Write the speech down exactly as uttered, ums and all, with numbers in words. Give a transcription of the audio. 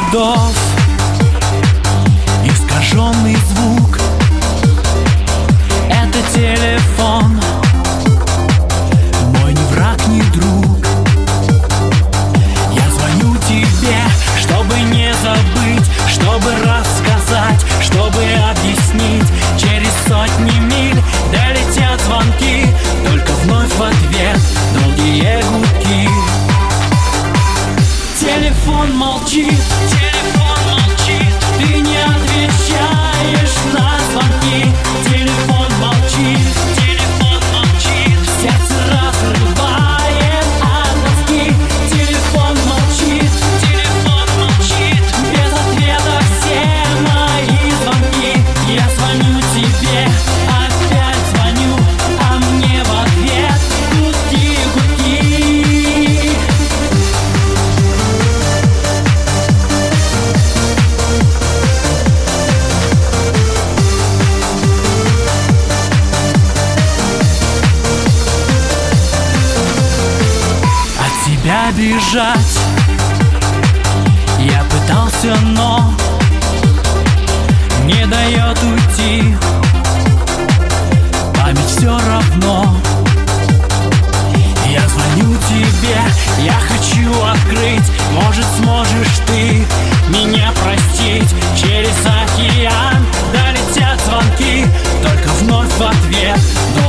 проводов, искаженный звук. Это телефон, мой ни враг, ни друг. Я звоню тебе, чтобы не забыть, чтобы рассказать, чтобы объяснить. Через сотни миль долетят звонки, только вновь в ответ долгие гудки. Телефон молчит, телефон молчит, ты не отвечаешь на звонки. Телефон молчит, телефон молчит, сердце разрывает от тоски. Телефон молчит, телефон молчит, без ответа все мои звонки. Я звоню тебе, опять звоню, а мне в ответ гудки, гудки. От тебя бежать я пытался, но не дает уйти. Память все равно. Я звоню тебе, я хочу открыть. Может, сможешь ты меня простить. Через океан долетят звонки, только вновь в ответ